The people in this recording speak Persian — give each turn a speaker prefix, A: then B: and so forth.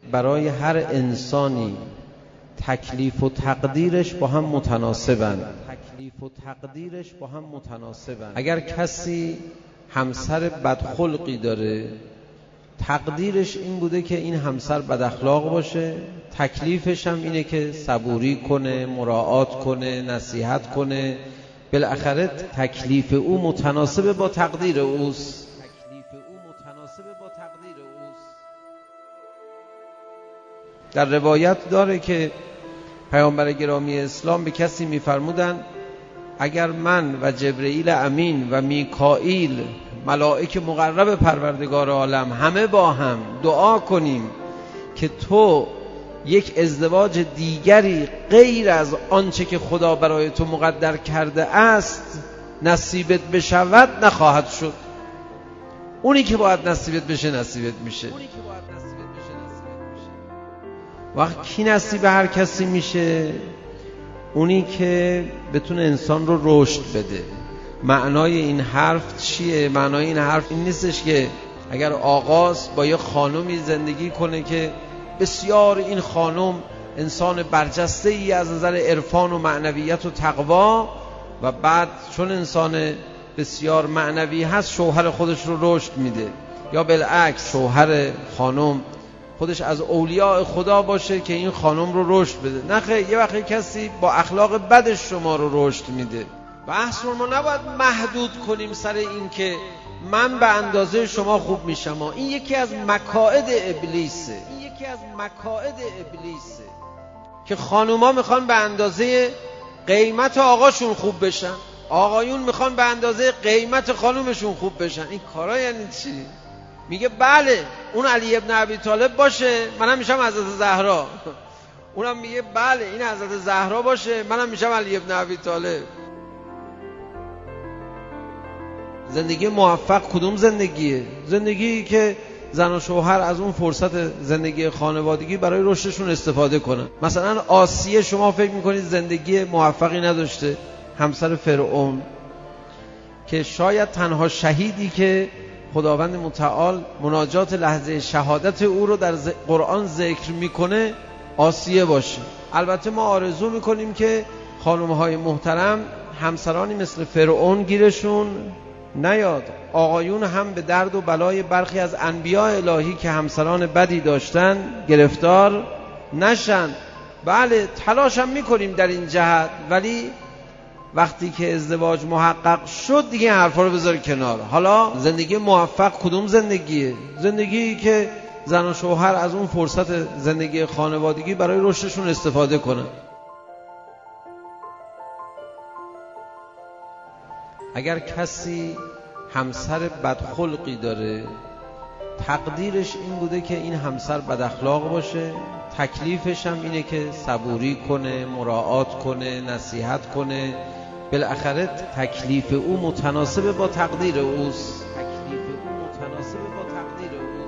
A: برای هر انسانی تکلیف و تقدیرش با هم متناسبند. اگر کسی همسر بدخلقی داره، تقدیرش این بوده که این همسر بد اخلاق باشه، تکلیفش هم اینه که صبوری کنه، مراعات کنه، نصیحت کنه. بالاخره تکلیف او متناسب با تقدیر اوست. در روایت داره که پیامبر گرامی اسلام به کسی می‌فرمودند اگر من و جبرئیل امین و میکائیل ملائک مقرب پروردگار عالم همه با هم دعا کنیم که تو یک ازدواج دیگری غیر از آنچه که خدا برای تو مقدر کرده است نصیبت بشود، نخواهد شد. اونی که باید نصیبت بشه نصیبت میشه. وقت کی نصیب هر کسی میشه؟ اونی که بتونه انسان رو رشد بده. معنای این حرف چیه؟ معنای این حرف این نیستش که اگر آقاست با یه خانومی زندگی کنه که بسیار این خانم انسان برجسته ای از نظر عرفان و معنویت و تقوا و بعد چون انسان بسیار معنوی هست شوهر خودش رو رشد میده، یا بالعکس شوهر خانم خودش از اولیاء خدا باشه که این خانم رو رشد بده. نه خیر، یه وقتی کسی با اخلاق بدش شما رو رشد میده. بحث رو ما نباید محدود کنیم سر این که من به اندازه شما خوب میشم. این یکی از مکائد ابلیسه. که خانوما میخوان به اندازه قیمت آقاشون خوب بشن، آقایون میخوان به اندازه قیمت خانومشون خوب بشن. این کارا یعنی چی؟ میگه بله اون علی ابن ابی طالب باشه منم میشم حضرت زهرا، اونم میگه بله این حضرت زهرا باشه منم میشم علی ابن ابی طالب. زندگی موفق کدوم زندگیه؟ زندگی که زن و شوهر از اون فرصت زندگی خانوادگی برای رشدشون استفاده کنن. مثلا آسیه شما فکر میکنید زندگی موفقی نداشته؟ همسر فرعون که شاید تنها شهیدی که خداوند متعال مناجات لحظه شهادت او رو در قرآن ذکر میکنه آسیه باشه. البته ما آرزو میکنیم که خانم‌های محترم همسرانی مثل فرعون گیرشون نیاد، آقایون هم به درد و بلای برخی از انبیاء الهی که همسران بدی داشتن گرفتار نشن. بله تلاش هم میکنیم در این جهت، ولی وقتی که ازدواج محقق شد دیگه حرفا رو بذار کنار. حالا زندگی موفق کدوم زندگیه؟ زندگی که زن و شوهر از اون فرصت زندگی خانوادگی برای رشدشون استفاده کنن. اگر کسی همسر بدخلقی داره، تقدیرش این بوده که این همسر بد اخلاق باشه، تکلیفش هم اینه که صبوری کنه، مراعات کنه، نصیحت کنه. بالاخره تکلیف او متناسب با تقدیر اوست.